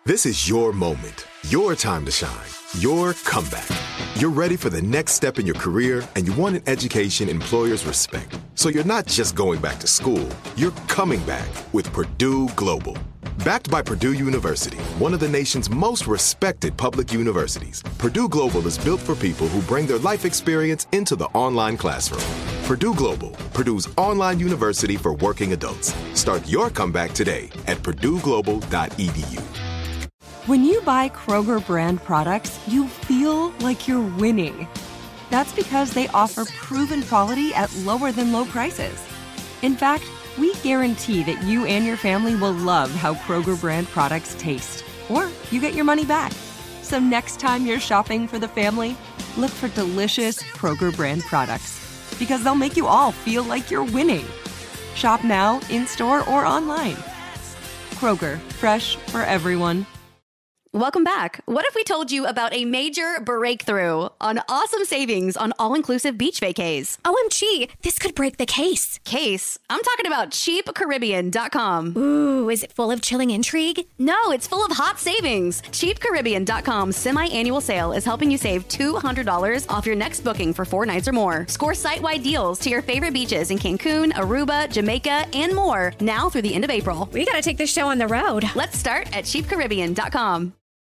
This is your moment, your time to shine, your comeback. You're ready for the next step in your career, and you want an education employers respect. So you're not just going back to school, you're coming back with Purdue Global. Backed by Purdue University, one of the nation's most respected public universities, Purdue Global is built for people who bring their life experience into the online classroom. Purdue Global, Purdue's online university for working adults. Start your comeback today at purdueglobal.edu. When you buy Kroger brand products, you feel like you're winning. That's because they offer proven quality at lower than low prices. In fact, we guarantee that you and your family will love how Kroger brand products taste, or you get your money back. So next time you're shopping for the family, look for delicious Kroger brand products, because they'll make you all feel like you're winning. Shop now, in-store, or online. Kroger, fresh for everyone. Welcome back. What if we told you about a major breakthrough on awesome savings on all-inclusive beach vacays? OMG, this could break the case. Case? I'm talking about CheapCaribbean.com. Ooh, is it full of chilling intrigue? No, it's full of hot savings. CheapCaribbean.com's semi-annual sale is helping you save $200 off your next booking for 4 nights or more. Score site-wide deals to your favorite beaches in Cancun, Aruba, Jamaica, and more now through the end of April. We gotta take this show on the road. Let's start at CheapCaribbean.com.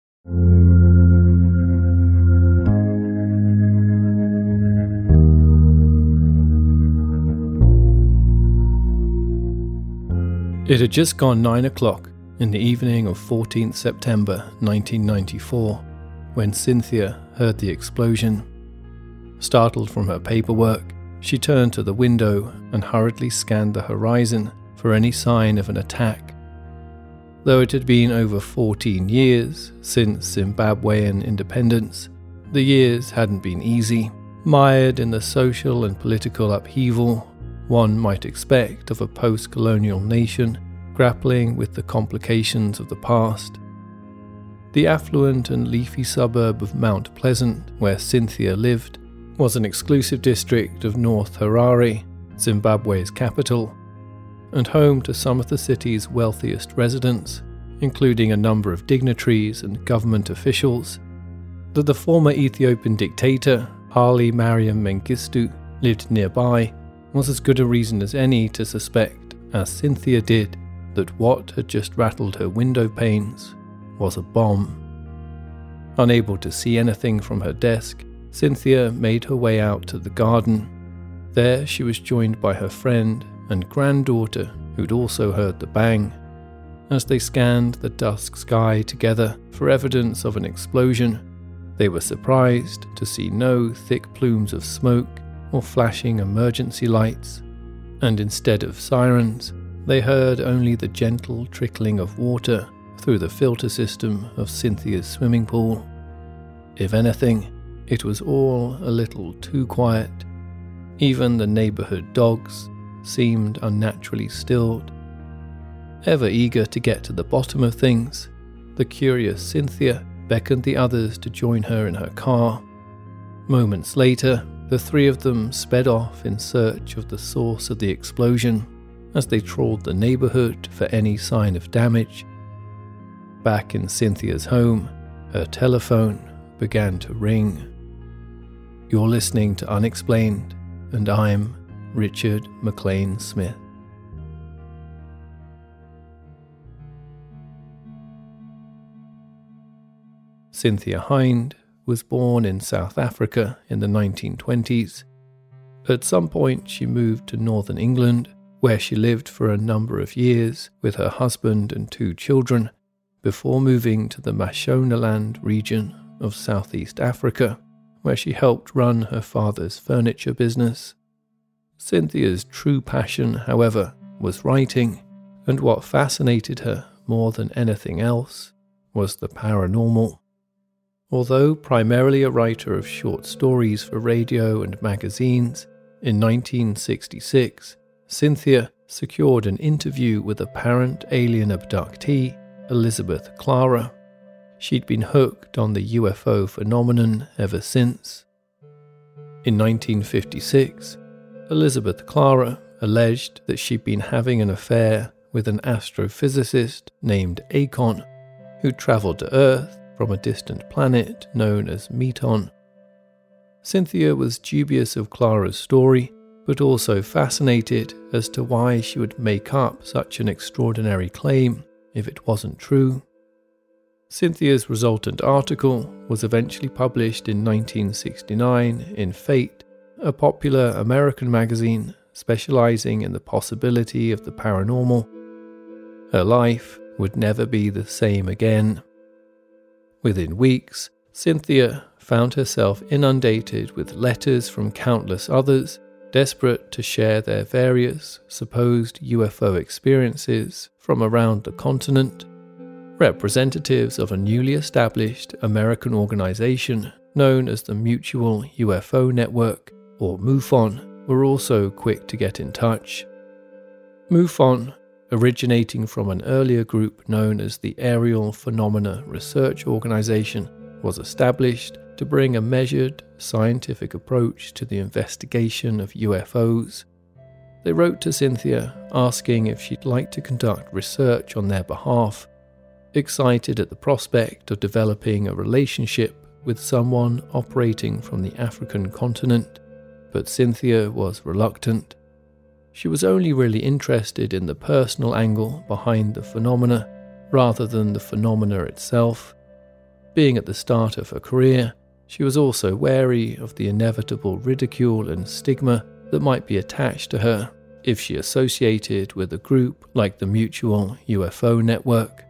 It had just gone 9 o'clock in the evening of 14th September 1994 when Cynthia heard the explosion. Startled from her paperwork, she turned to the window and hurriedly scanned the horizon for any sign of an attack. Though it had been over 14 years since Zimbabwean independence, the years hadn't been easy. Mired in the social and political upheaval one might expect of a post-colonial nation grappling with the complications of the past. The affluent and leafy suburb of Mount Pleasant, where Cynthia lived, was an exclusive district of North Harare, Zimbabwe's capital, and home to some of the city's wealthiest residents, including a number of dignitaries and government officials. That the former Ethiopian dictator, Haile Mariam Mengistu, lived nearby was as good a reason as any to suspect, as Cynthia did, that what had just rattled her window panes was a bomb. Unable to see anything from her desk, Cynthia made her way out to the garden. There she was joined by her friend and granddaughter, who'd also heard the bang. As they scanned the dusk sky together for evidence of an explosion, they were surprised to see no thick plumes of smoke or flashing emergency lights, and instead of sirens, they heard only the gentle trickling of water through the filter system of Cynthia's swimming pool. If anything, it was all a little too quiet. Even the neighborhood dogs seemed unnaturally stilled. Ever eager to get to the bottom of things, the curious Cynthia beckoned the others to join her in her car. Moments later, the three of them sped off in search of the source of the explosion as they trawled the neighborhood for any sign of damage. Back in Cynthia's home, her telephone began to ring. You're listening to Unexplained, and I'm Richard McLean Smith. Cynthia Hind was born in South Africa in the 1920s. At some point she moved to northern England, where she lived for a number of years with her husband and 2 children, before moving to the Mashonaland region of Southeast Africa, where she helped run her father's furniture business. Cynthia's true passion, however, was writing, and what fascinated her more than anything else was the paranormal. Although primarily a writer of short stories for radio and magazines, in 1966, Cynthia secured an interview with apparent alien abductee Elizabeth Clara. She'd been hooked on the UFO phenomenon ever since. In 1956, Elizabeth Clara alleged that she'd been having an affair with an astrophysicist named Akon, who travelled to Earth from a distant planet known as Meton. Cynthia was dubious of Clara's story, but also fascinated as to why she would make up such an extraordinary claim if it wasn't true. Cynthia's resultant article was eventually published in 1969 in Fate, a popular American magazine specializing in the possibility of the paranormal. Her life would never be the same again. Within weeks, Cynthia found herself inundated with letters from countless others, desperate to share their various supposed UFO experiences from around the continent. Representatives of a newly established American organization known as the Mutual UFO Network, or MUFON, were also quick to get in touch. MUFON, originating from an earlier group known as the Aerial Phenomena Research Organization, was established to bring a measured, scientific approach to the investigation of UFOs. They wrote to Cynthia asking if she'd like to conduct research on their behalf, excited at the prospect of developing a relationship with someone operating from the African continent, but Cynthia was reluctant. She was only really interested in the personal angle behind the phenomena, rather than the phenomena itself. Being at the start of her career, she was also wary of the inevitable ridicule and stigma that might be attached to her if she associated with a group like the Mutual UFO Network.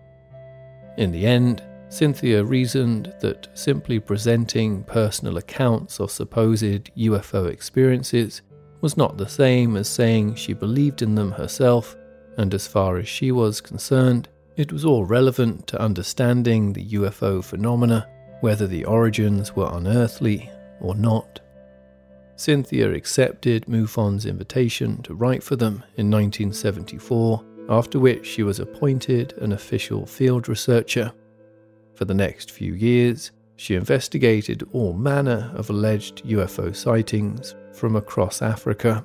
In the end, Cynthia reasoned that simply presenting personal accounts of supposed UFO experiences was not the same as saying she believed in them herself, and as far as she was concerned, it was all relevant to understanding the UFO phenomena, whether the origins were unearthly or not. Cynthia accepted MUFON's invitation to write for them in 1974, after which she was appointed an official field researcher. For the next few years, she investigated all manner of alleged UFO sightings from across Africa.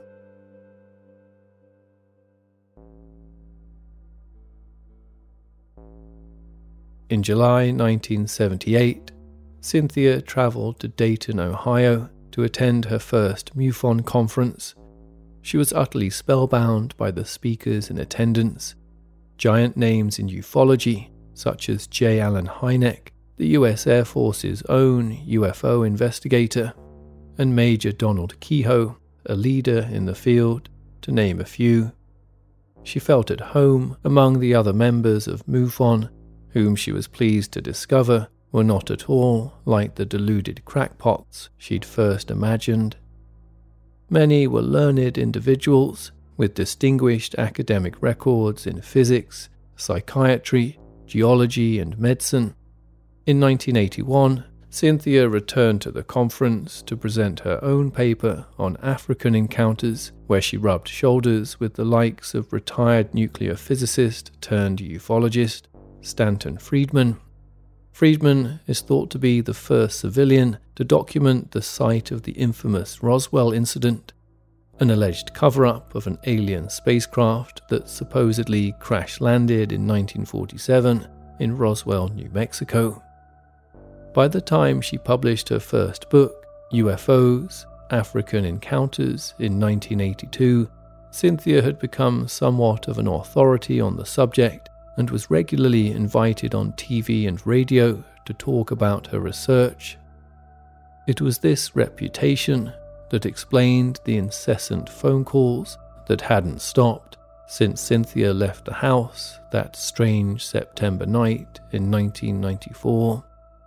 In July 1978, Cynthia travelled to Dayton, Ohio, to attend her first MUFON conference. She was utterly spellbound by the speakers in attendance. Giant names in ufology, such as J. Allen Hynek, the US Air Force's own UFO investigator, and Major Donald Keyhoe, a leader in the field, to name a few. She felt at home among the other members of MUFON, whom she was pleased to discover were not at all like the deluded crackpots she'd first imagined. Many were learned individuals with distinguished academic records in physics, psychiatry, geology, and medicine. In 1981, Cynthia returned to the conference to present her own paper on African encounters, where she rubbed shoulders with the likes of retired nuclear physicist turned ufologist Stanton Friedman. Friedman is thought to be the first civilian to document the site of the infamous Roswell incident, an alleged cover-up of an alien spacecraft that supposedly crash-landed in 1947 in Roswell, New Mexico. By the time she published her first book, UFOs, African Encounters, in 1982, Cynthia had become somewhat of an authority on the subject and was regularly invited on TV and radio to talk about her research. It was this reputation that explained the incessant phone calls that hadn't stopped since Cynthia left the house that strange September night in 1994.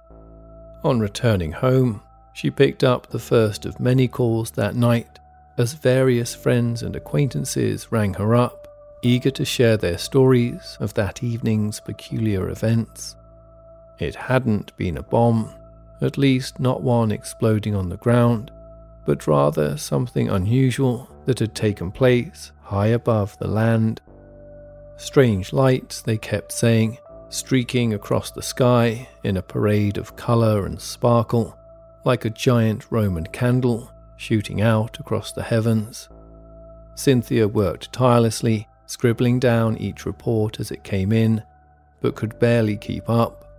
On returning home, she picked up the first of many calls that night as various friends and acquaintances rang her up, eager to share their stories of that evening's peculiar events. It hadn't been a bomb, at least not one exploding on the ground, but rather something unusual that had taken place high above the land. Strange lights, they kept saying, streaking across the sky in a parade of colour and sparkle, like a giant Roman candle shooting out across the heavens. Cynthia worked tirelessly, scribbling down each report as it came in, but could barely keep up.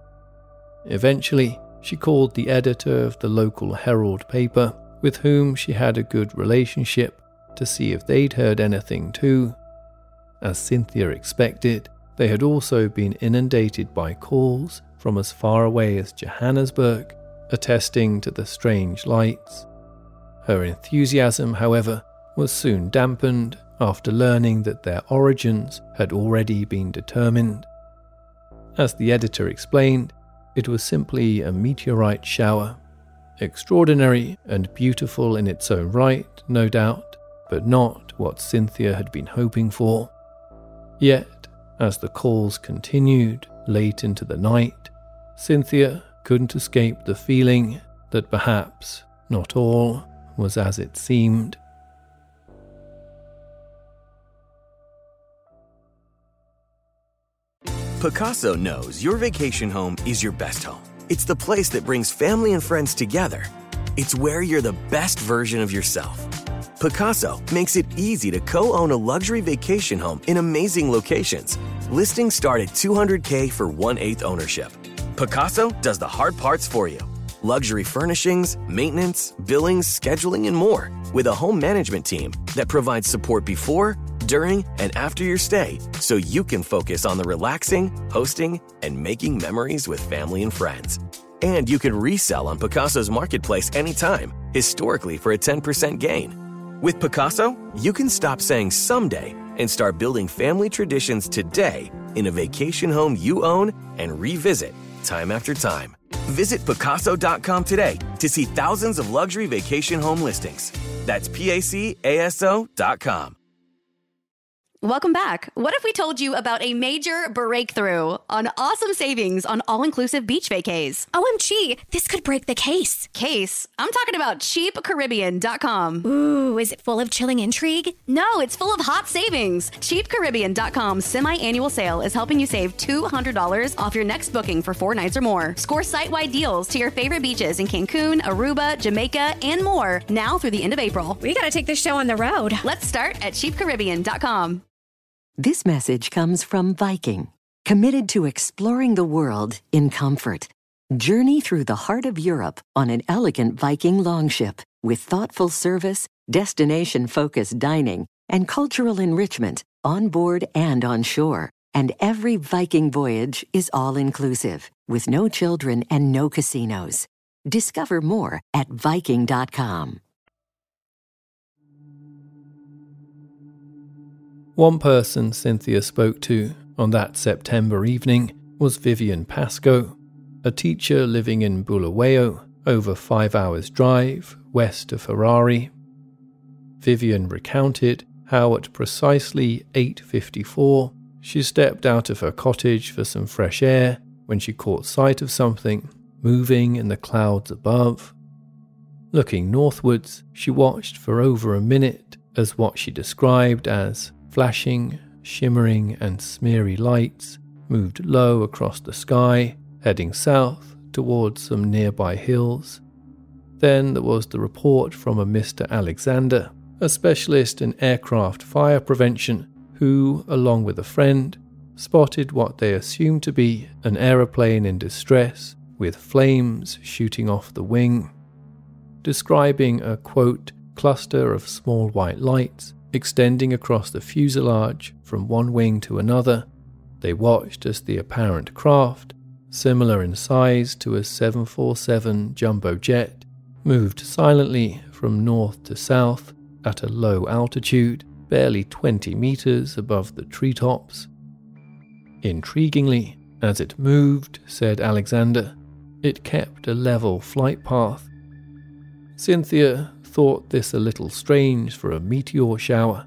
Eventually, she called the editor of the local Herald paper, with whom she had a good relationship, to see if they'd heard anything too. As Cynthia expected, they had also been inundated by calls from as far away as Johannesburg, attesting to the strange lights. Her enthusiasm, however, was soon dampened after learning that their origins had already been determined. As the editor explained, it was simply a meteorite shower. Extraordinary and beautiful in its own right, no doubt, but not what Cynthia had been hoping for. Yet, as the calls continued late into the night, Cynthia couldn't escape the feeling that perhaps not all was as it seemed. Pacaso knows your vacation home is your best home. It's the place that brings family and friends together. It's where you're the best version of yourself. Pacaso makes it easy to co-own a luxury vacation home in amazing locations. Listings start at $200K for 1/8 ownership. Pacaso does the hard parts for you. Luxury furnishings, maintenance, billings, scheduling, and more. With a home management team that provides support before, during, and after your stay, so you can focus on the relaxing, hosting, and making memories with family and friends. And you can resell on Pacaso's marketplace anytime, historically for a 10% gain. With Pacaso, you can stop saying someday and start building family traditions today in a vacation home you own and revisit time after time. Visit Pacaso.com today to see thousands of luxury vacation home listings. That's PACASO.com. Welcome back. What if we told you about a major breakthrough on awesome savings on all-inclusive beach vacays? OMG, this could break the case. Case? I'm talking about CheapCaribbean.com. Ooh, is it full of chilling intrigue? No, it's full of hot savings. CheapCaribbean.com's semi-annual sale is helping you save $200 off your next booking for 4 nights or more. Score site-wide deals to your favorite beaches in Cancun, Aruba, Jamaica, and more now through the end of April. We gotta take this show on the road. Let's start at CheapCaribbean.com. This message comes from Viking, committed to exploring the world in comfort. Journey through the heart of Europe on an elegant Viking longship with thoughtful service, destination-focused dining, and cultural enrichment on board and on shore. And every Viking voyage is all-inclusive, with no children and no casinos. Discover more at Viking.com. One person Cynthia spoke to on that September evening was Vivian Pascoe, a teacher living in Bulawayo, over 5 hours' drive west of Harare. Vivian recounted how at precisely 8:54 she stepped out of her cottage for some fresh air when she caught sight of something moving in the clouds above. Looking northwards, she watched for over a minute as what she described as flashing, shimmering and smeary lights moved low across the sky, heading south towards some nearby hills. Then there was the report from a Mr. Alexander, a specialist in aircraft fire prevention, who, along with a friend, spotted what they assumed to be an aeroplane in distress with flames shooting off the wing. Describing a, quote, cluster of small white lights extending across the fuselage from one wing to another, they watched as the apparent craft, similar in size to a 747 jumbo jet, moved silently from north to south at a low altitude, barely 20 meters above the treetops. Intriguingly, as it moved, said Alexander, it kept a level flight path. Cynthia thought this a little strange for a meteor shower.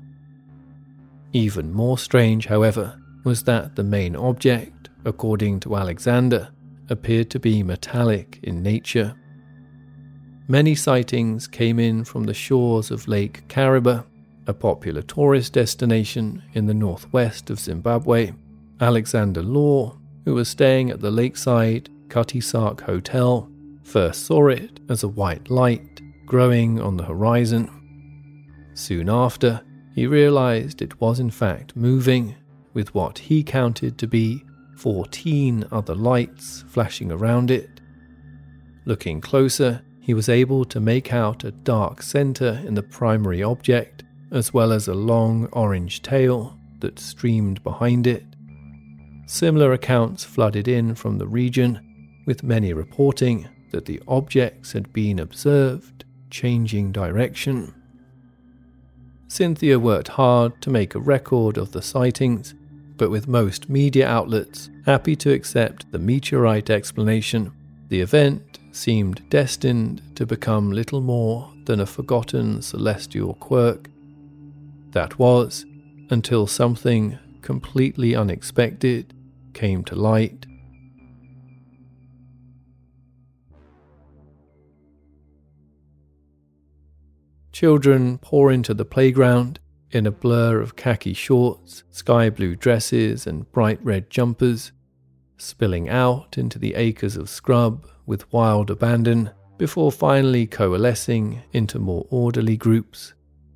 Even more strange, however, was that the main object, according to Alexander, appeared to be metallic in nature. Many sightings came in from the shores of Lake Kariba, a popular tourist destination in the northwest of Zimbabwe. Alexander Law, who was staying at the lakeside Katisak Hotel, first saw it as a white light growing on the horizon. Soon after, he realized it was in fact moving with what he counted to be 14 other lights flashing around it. Looking closer, he was able to make out a dark center in the primary object, as well as a long orange tail that streamed behind it. Similar accounts flooded in from the region, with many reporting that the objects had been observed changing direction. Cynthia worked hard to make a record of the sightings, but with most media outlets happy to accept the meteorite explanation, the event seemed destined to become little more than a forgotten celestial quirk. That was, until something completely unexpected came to light. Children pour into the playground in a blur of khaki shorts, sky blue dresses, and bright red jumpers, spilling out into the acres of scrub with wild abandon before finally coalescing into more orderly groups.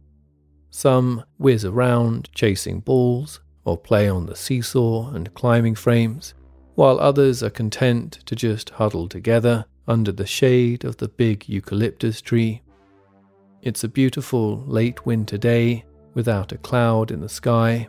Some whiz around chasing balls or play on the seesaw and climbing frames, while others are content to just huddle together under the shade of the big eucalyptus tree. It's a beautiful late winter day without a cloud in the sky.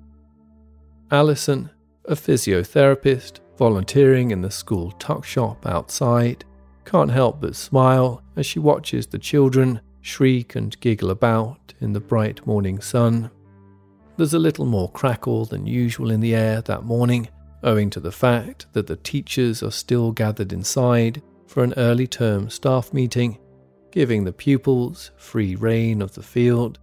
Alison, a physiotherapist volunteering in the school tuck shop outside, can't help but smile as she watches the children shriek and giggle about in the bright morning sun. There's a little more crackle than usual in the air that morning, owing to the fact that the teachers are still gathered inside for an early term staff meeting, giving the pupils free rein of the field.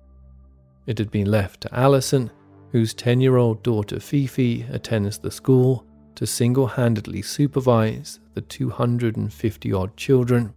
It had been left to Alison, whose 10-year-old daughter Fifi attends the school, to single-handedly supervise the 250-odd children.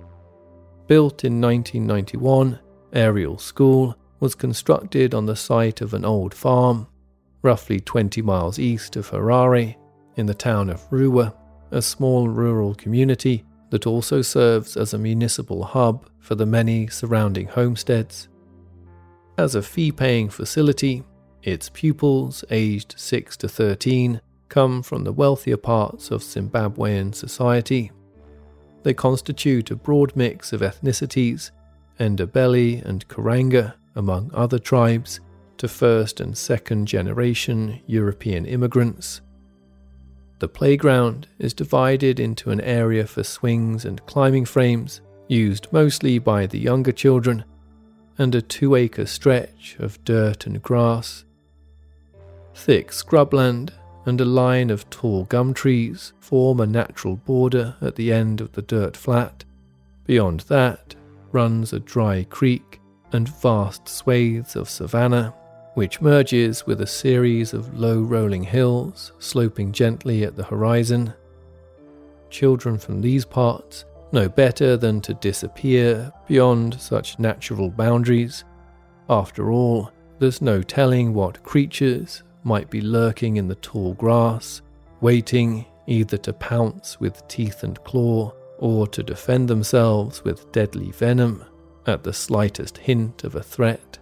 Built in 1991, Ariel School was constructed on the site of an old farm, roughly 20 miles east of Harare, in the town of Ruwa, a small rural community that also serves as a municipal hub for the many surrounding homesteads. As a fee-paying facility, its pupils, aged 6 to 13, come from the wealthier parts of Zimbabwean society. They constitute a broad mix of ethnicities, Ndebele and Karanga, among other tribes, to first and second generation European immigrants. The playground is divided into an area for swings and climbing frames, used mostly by the younger children, and a 2-acre stretch of dirt and grass. Thick scrubland and a line of tall gum trees form a natural border at the end of the dirt flat. Beyond that runs a dry creek and vast swathes of savanna, which merges with a series of low rolling hills sloping gently at the horizon. Children from these parts know better than to disappear beyond such natural boundaries. After all, there's no telling what creatures might be lurking in the tall grass, waiting either to pounce with teeth and claw or to defend themselves with deadly venom at the slightest hint of a threat.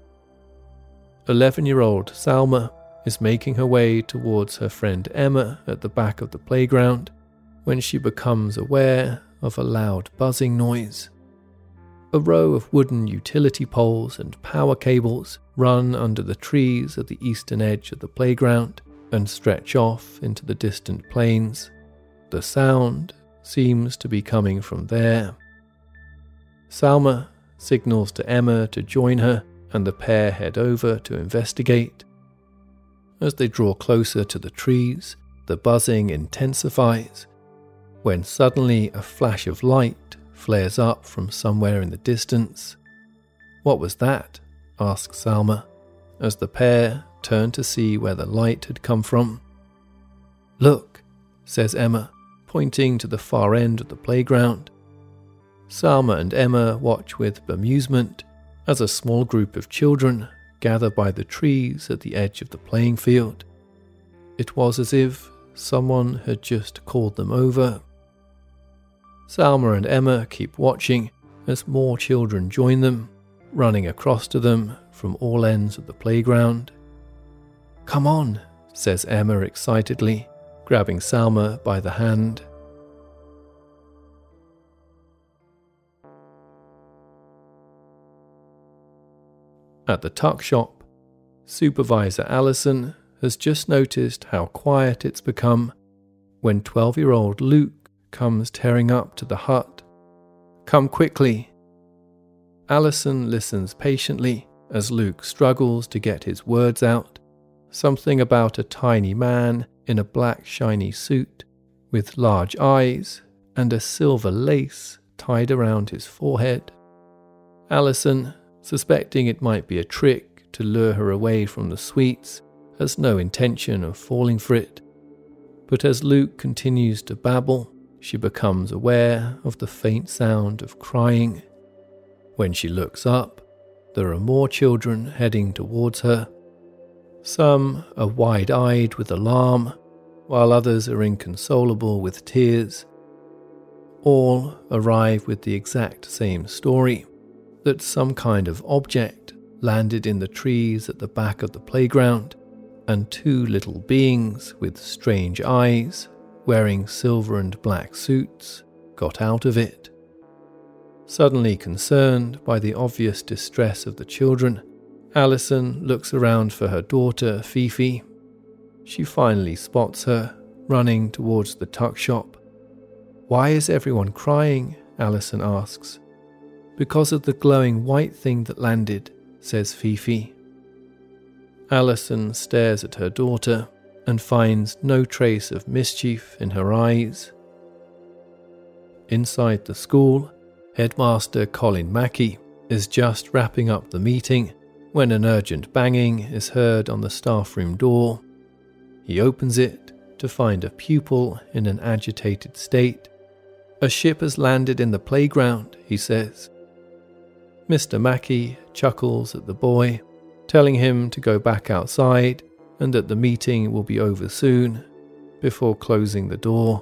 11-year-old Salma is making her way towards her friend Emma at the back of the playground when she becomes aware of a loud buzzing noise. A row of wooden utility poles and power cables run under the trees at the eastern edge of the playground and stretch off into the distant plains. The sound seems to be coming from there. Salma signals to Emma to join her, and the pair head over to investigate. As they draw closer to the trees, the buzzing intensifies, when suddenly a flash of light flares up from somewhere in the distance. "What was that?" asks Salma, as the pair turn to see where the light had come from. "Look," says Emma, pointing to the far end of the playground. Salma and Emma watch with bemusement as a small group of children gather by the trees at the edge of the playing field. It was as if someone had just called them over. Salma and Emma keep watching as more children join them, running across to them from all ends of the playground. "Come on," says Emma excitedly, grabbing Salma by the hand. At the tuck shop, Supervisor Allison has just noticed how quiet it's become when 12-year-old Luke comes tearing up to the hut. "Come quickly." Allison listens patiently as Luke struggles to get his words out. Something about a tiny man in a black shiny suit with large eyes and a silver lace tied around his forehead. Allison, suspecting it might be a trick to lure her away from the sweets, has no intention of falling for it. But as Luke continues to babble, she becomes aware of the faint sound of crying. When she looks up, there are more children heading towards her. Some are wide-eyed with alarm, while others are inconsolable with tears. All arrive with the exact same story, that some kind of object landed in the trees at the back of the playground, and two little beings with strange eyes, wearing silver and black suits, got out of it. Suddenly concerned by the obvious distress of the children, Allison looks around for her daughter, Fifi. She finally spots her, running towards the tuck shop. "Why is everyone crying?" Allison asks. "Because of the glowing white thing that landed," says Fifi. Allison stares at her daughter and finds no trace of mischief in her eyes. Inside the school, Headmaster Colin Mackey is just wrapping up the meeting when an urgent banging is heard on the staff room door. He opens it to find a pupil in an agitated state. "A ship has landed in the playground," he says. Mr. Mackey chuckles at the boy, telling him to go back outside and that the meeting will be over soon, before closing the door.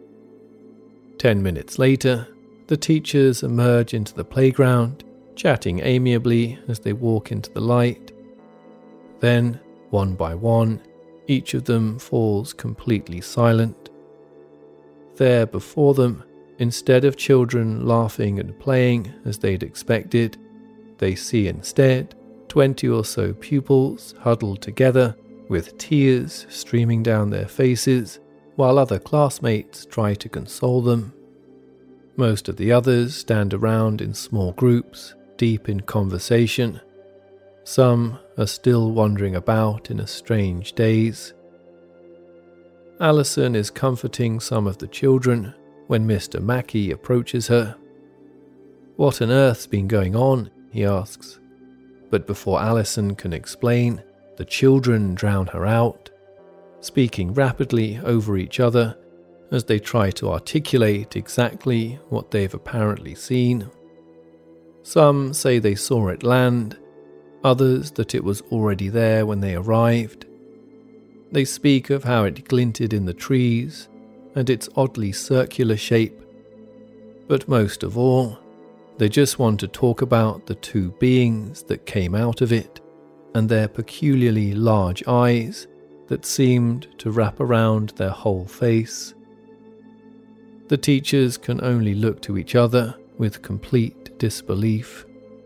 10 minutes later, the teachers emerge into the playground, chatting amiably as they walk into the light. Then, one by one, each of them falls completely silent. There before them, instead of children laughing and playing as they'd expected, they see instead 20 or so pupils huddled together with tears streaming down their faces, while other classmates try to console them. Most of the others stand around in small groups, deep in conversation. Some are still wandering about in a strange daze. Allison is comforting some of the children when Mr. Mackey approaches her. "What on earth's been going on?" he asks. But before Allison can explain, the children drown her out, speaking rapidly over each other as they try to articulate exactly what they've apparently seen. Some say they saw it land, others that it was already there when they arrived. They speak of how it glinted in the trees and its oddly circular shape. But most of all, they just want to talk about the two beings that came out of it and their peculiarly large eyes that seemed to wrap around their whole face. The teachers can only look to each other with complete disbelief.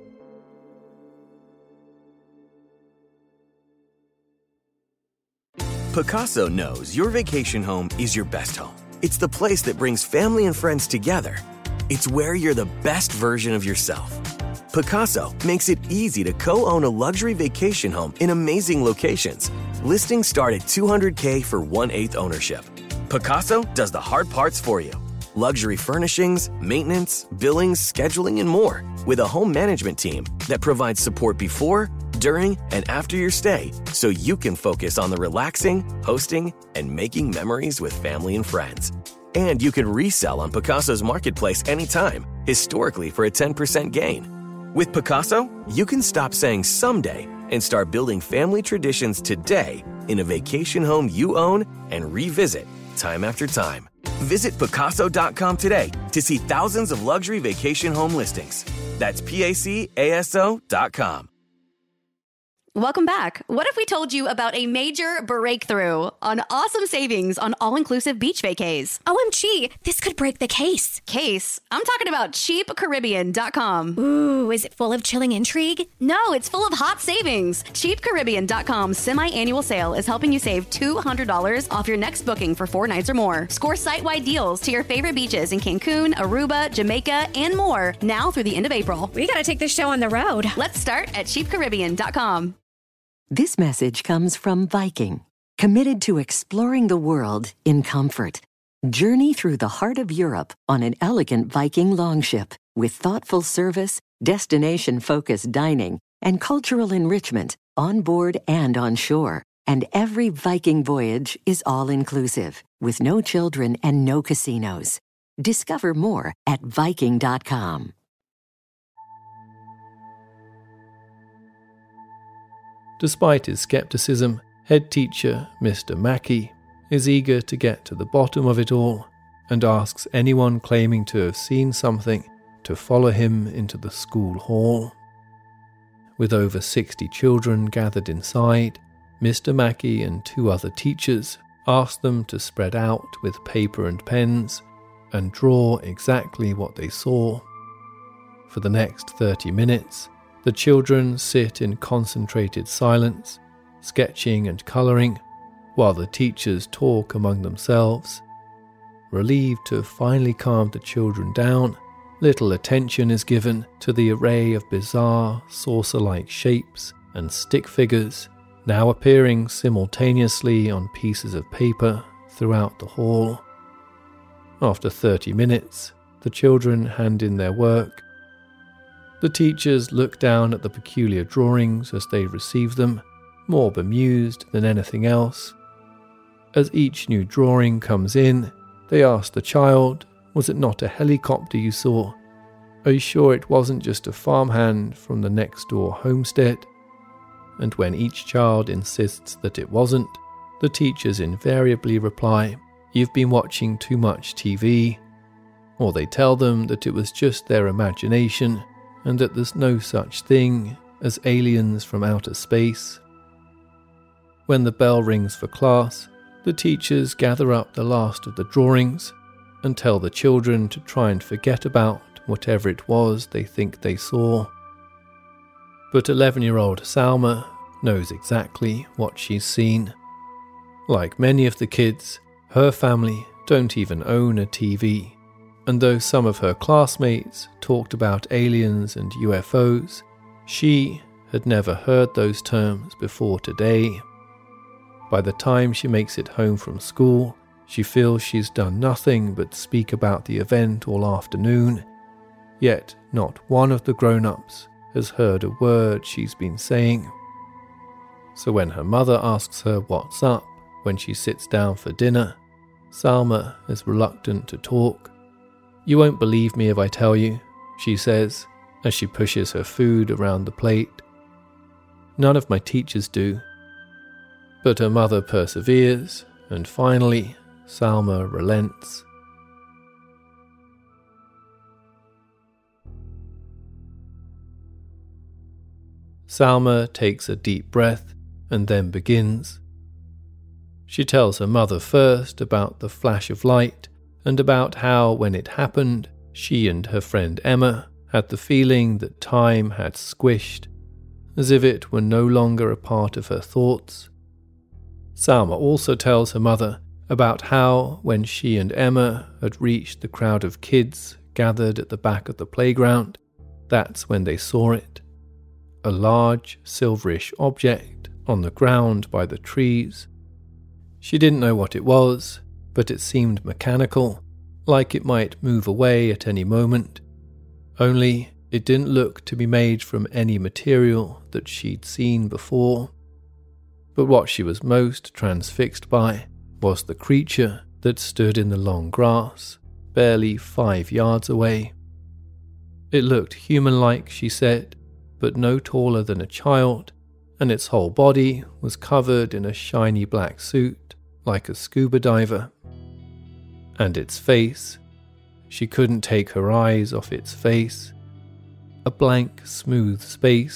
Pacaso knows your vacation home is your best home. It's the place that brings family and friends together. It's where you're the best version of yourself. Pacaso makes it easy to co-own a luxury vacation home in amazing locations. Listings start at $200K for 1/8 ownership. Pacaso does the hard parts for you. Luxury furnishings, maintenance, billings, scheduling, and more. With a home management team that provides support before, during, and after your stay, so you can focus on the relaxing, hosting, and making memories with family and friends. And you can resell on Pacaso's marketplace anytime, historically for a 10% gain. With Pacaso, you can stop saying someday and start building family traditions today in a vacation home you own and revisit time after time. Visit Pacaso.com today to see thousands of luxury vacation home listings. That's PACASO.com. Welcome back. What if we told you about a major breakthrough on awesome savings on all-inclusive beach vacays? OMG, this could break the case. Case? I'm talking about CheapCaribbean.com. Ooh, is it full of chilling intrigue? No, it's full of hot savings. CheapCaribbean.com's semi-annual sale is helping you save $200 off your next booking for 4 nights or more. Score site-wide deals to your favorite beaches in Cancun, Aruba, Jamaica, and more now through the end of April. We gotta take this show on the road. Let's start at CheapCaribbean.com. This message comes from Viking, committed to exploring the world in comfort. Journey through the heart of Europe on an elegant Viking longship with thoughtful service, destination-focused dining, and cultural enrichment on board and on shore. And every Viking voyage is all-inclusive, with no children and no casinos. Discover more at Viking.com. Despite his skepticism, head teacher Mr. Mackey is eager to get to the bottom of it all and asks anyone claiming to have seen something to follow him into the school hall. With over 60 children gathered inside, Mr. Mackey and 2 other teachers ask them to spread out with paper and pens and draw exactly what they saw. For the next 30 minutes, the children sit in concentrated silence, sketching and colouring, while the teachers talk among themselves. Relieved to have finally calmed the children down, little attention is given to the array of bizarre, saucer-like shapes and stick figures now appearing simultaneously on pieces of paper throughout the hall. After 30 minutes, the children hand in their work. The teachers look down at the peculiar drawings as they receive them, more bemused than anything else. As each new drawing comes in, they ask the child, "Was it not a helicopter you saw? Are you sure it wasn't just a farmhand from the next door homestead?" And when each child insists that it wasn't, the teachers invariably reply, "You've been watching too much TV." Or they tell them that it was just their imagination and that there's no such thing as aliens from outer space. When the bell rings for class, the teachers gather up the last of the drawings and tell the children to try and forget about whatever it was they think they saw. But 11-year-old Salma knows exactly what she's seen. Like many of the kids, her family don't even own a TV. And though some of her classmates talked about aliens and UFOs, she had never heard those terms before today. By the time she makes it home from school, she feels she's done nothing but speak about the event all afternoon, yet not one of the grown-ups has heard a word she's been saying. So when her mother asks her what's up when she sits down for dinner, Salma is reluctant to talk. "You won't believe me if I tell you," she says, as she pushes her food around the plate. "None of my teachers do." But her mother perseveres, and finally, Salma relents. Salma takes a deep breath and then begins. She tells her mother first about the flash of light and about how, when it happened, she and her friend Emma had the feeling that time had squished, as if it were no longer a part of her thoughts. Salma also tells her mother about how, when she and Emma had reached the crowd of kids gathered at the back of the playground, that's when they saw it. A large, silverish object on the ground by the trees. She didn't know what it was, but it seemed mechanical, like it might move away at any moment. Only it didn't look to be made from any material that she'd seen before. But what she was most transfixed by was the creature that stood in the long grass, barely 5 yards away. It looked human-like, she said, but no taller than a child, and its whole body was covered in a shiny black suit, like a scuba diver. And its face, she couldn't take her eyes off its face. A blank, smooth space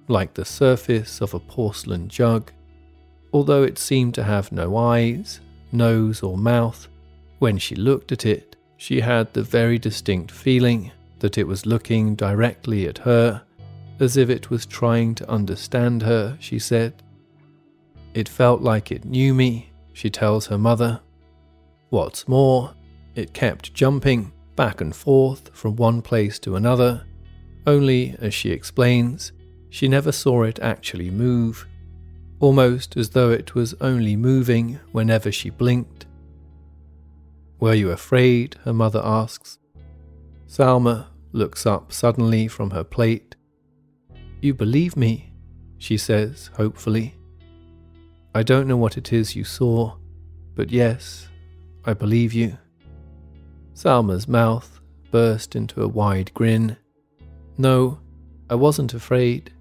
like the surface of a porcelain jug. Although it seemed to have no eyes, nose or mouth, when she looked at it, she had the very distinct feeling that it was looking directly at her, as if it was trying to understand her, she said. It felt like it knew me, she tells her mother. What's more, it kept jumping back and forth from one place to another, only, as she explains, she never saw it actually move, almost as though it was only moving whenever she blinked. Were you afraid? Her mother asks. Salma looks up suddenly from her plate. You believe me, she says hopefully. I don't know what it is you saw, but yes, I believe you. Salma's mouth burst into a wide grin. No, I wasn't afraid.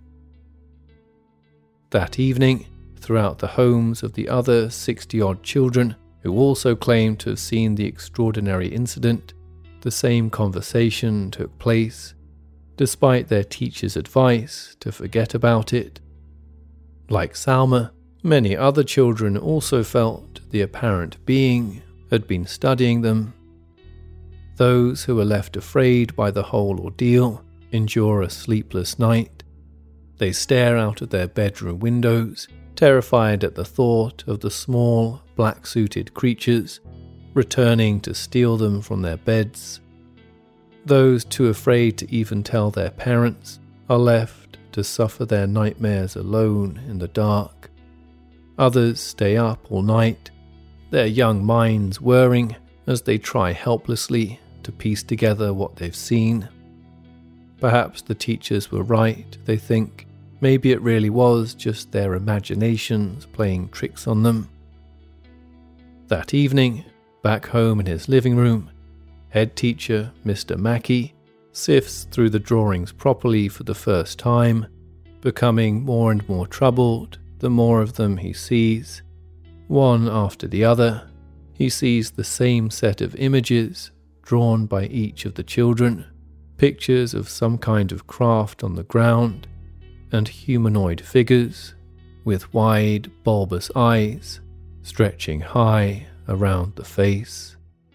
That evening, throughout the homes of the other 60-odd children who also claimed to have seen the extraordinary incident, the same conversation took place, despite their teacher's advice to forget about it. Like Salma, many other children also felt the apparent being had been studying them. Those who were left afraid by the whole ordeal endure a sleepless night. They stare out of their bedroom windows, terrified at the thought of the small, black-suited creatures returning to steal them from their beds. Those too afraid to even tell their parents are left to suffer their nightmares alone in the dark. Others stay up all night, their young minds whirring as they try helplessly to piece together what they've seen. Perhaps the teachers were right, they think. Maybe it really was just their imaginations playing tricks on them. That evening, back home in his living room, head teacher Mr. Mackey sifts through the drawings properly for the first time, becoming more and more troubled the more of them he sees. One after the other, he sees the same set of images drawn by each of the children, pictures of some kind of craft on the ground, and humanoid figures with wide, bulbous eyes stretching high around the face.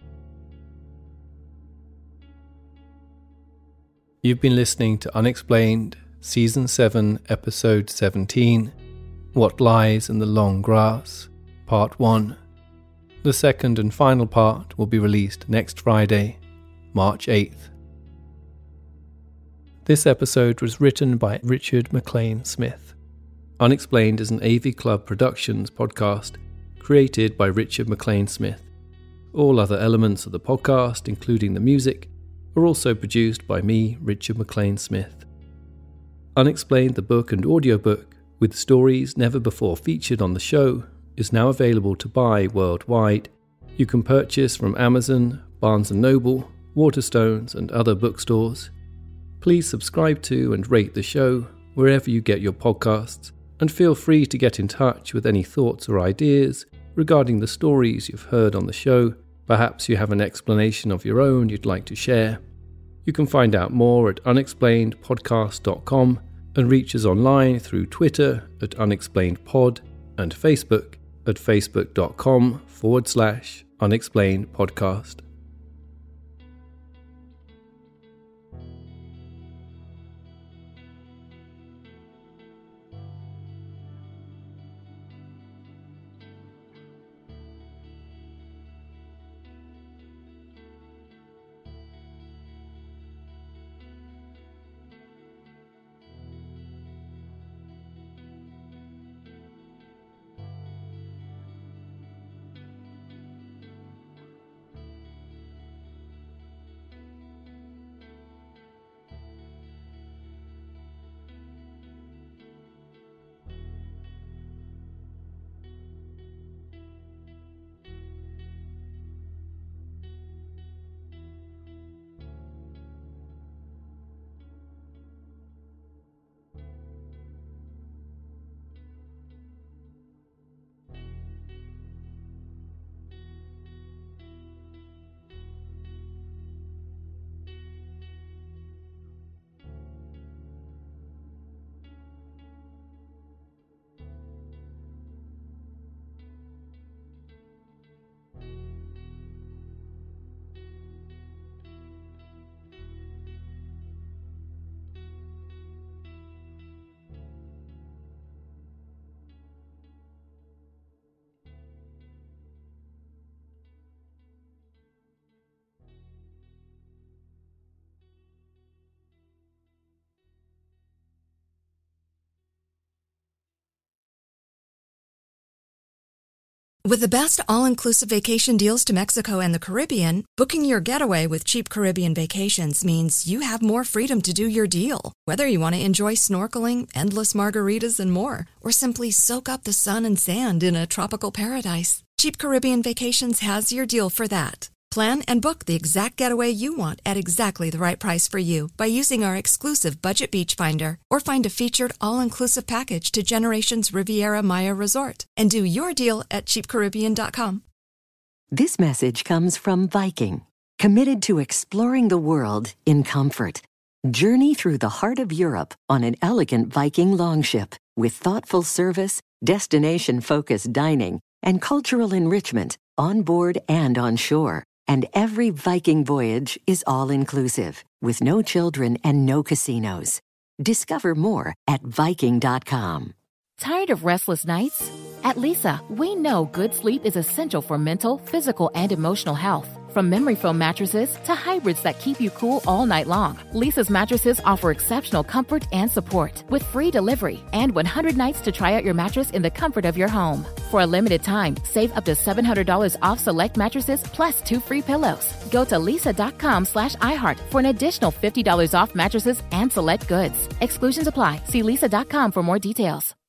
You've been listening to Unexplained, Season 7, Episode 17, What Lies in the Long Grass, Part 1. The second and final part will be released next Friday, March 8th. This episode was written by Richard McLean Smith. Unexplained is an AV Club Productions podcast created by Richard McLean Smith. All other elements of the podcast, including the music, are also produced by me, Richard McLean Smith. Unexplained, the book and audiobook, with stories never before featured on the show, is now available to buy worldwide. You can purchase from Amazon, Barnes & Noble, Waterstones and other bookstores. Please subscribe to and rate the show wherever you get your podcasts, and feel free to get in touch with any thoughts or ideas regarding the stories you've heard on the show. Perhaps you have an explanation of your own you'd like to share. You can find out more at unexplainedpodcast.com and reach us online through Twitter at unexplainedpod and Facebook at facebook.com/unexplainedpodcast. With the best all-inclusive vacation deals to Mexico and the Caribbean, booking your getaway with Cheap Caribbean Vacations means you have more freedom to do your deal. Whether you want to enjoy snorkeling, endless margaritas, and more, or simply soak up the sun and sand in a tropical paradise, Cheap Caribbean Vacations has your deal for that. Plan and book the exact getaway you want at exactly the right price for you by using our exclusive Budget Beach Finder, or find a featured all-inclusive package to Generations Riviera Maya Resort and do your deal at cheapcaribbean.com. This message comes from Viking, committed to exploring the world in comfort. Journey through the heart of Europe on an elegant Viking longship with thoughtful service, destination-focused dining, and cultural enrichment on board and on shore. And every Viking voyage is all-inclusive, with no children and no casinos. Discover more at Viking.com. Tired of restless nights? At Leesa, we know good sleep is essential for mental, physical, and emotional health. From memory foam mattresses to hybrids that keep you cool all night long, Leesa's mattresses offer exceptional comfort and support with free delivery and 100 nights to try out your mattress in the comfort of your home. For a limited time, save up to $700 off select mattresses plus 2 free pillows. Go to leesa.com/iHeart for an additional $50 off mattresses and select goods. Exclusions apply. See leesa.com for more details.